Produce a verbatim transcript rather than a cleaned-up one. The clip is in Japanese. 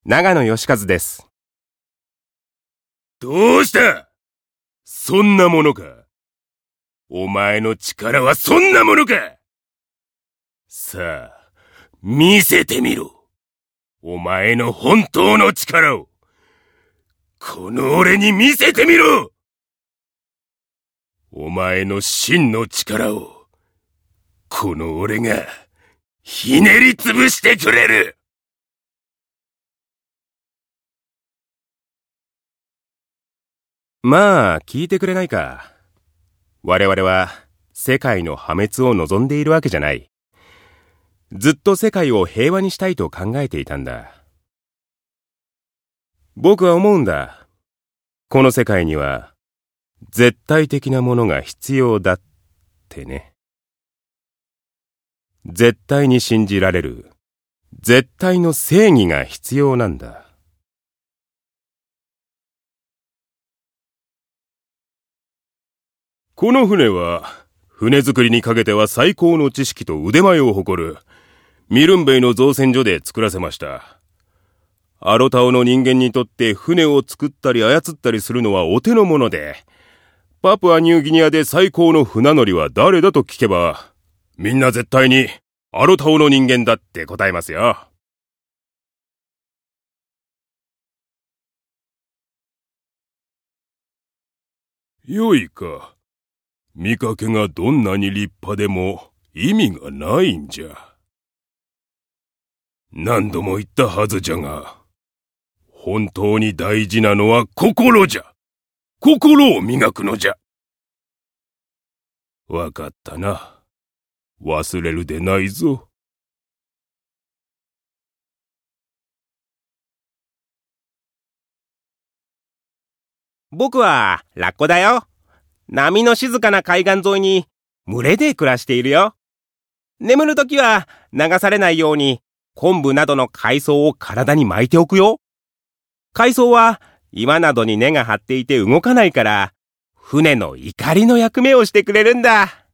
長野義和です。 どうした？そんなものか？お前の力はそんなものか？さあ、見せてみろ。お前の本当の力を。この俺に見せてみろ。お前の真の力を、この俺が、ひねりつぶしてくれる。 まあ、聞いてくれないか。我々は世界の破滅を望んでいるわけじゃない。ずっと世界を平和にしたいと考えていたんだ。僕は思うんだ。この世界には絶対的なものが必要だってね。絶対に信じられる絶対の正義が必要なんだ。 この船は、船作りにかけては最高の知識と腕前を誇る、ミルンベイの造船所で作らせました。アロタオの人間にとって船を作ったり操ったりするのはお手の物で、パプアニューギニアで最高の船乗りは誰だと聞けば、みんな絶対にアロタオの人間だって答えますよ。よいか。見かけがどんなに立派でも意味がないんじゃ。何度も言ったはずじゃが、本当に大事なのは心じゃ。心を磨くのじゃ。わかったな。忘れるでないぞ。 僕はラッコだよ。波の静かな海岸沿いに群れで暮らしているよ。眠るときは流されないように昆布などの海藻を体に巻いておくよ。海藻は岩などに根が張っていて動かないから、船の怒りの役目をしてくれるんだ。